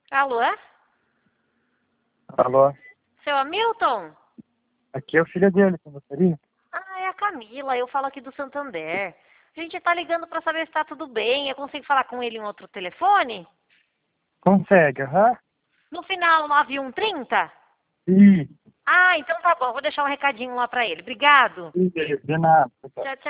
Alô? Alô? Seu Hamilton? Aqui é o filho dele, você gostaria? Ah, é a Camila, eu falo aqui do Santander. A gente tá ligando pra saber se tá tudo bem. Eu consigo falar com ele em outro telefone? Consegue, aham? No final, 9130? Ih, Ah, então tá bom. Vou deixar um recadinho lá pra ele. Obrigado. de nada. Tchau, tchau.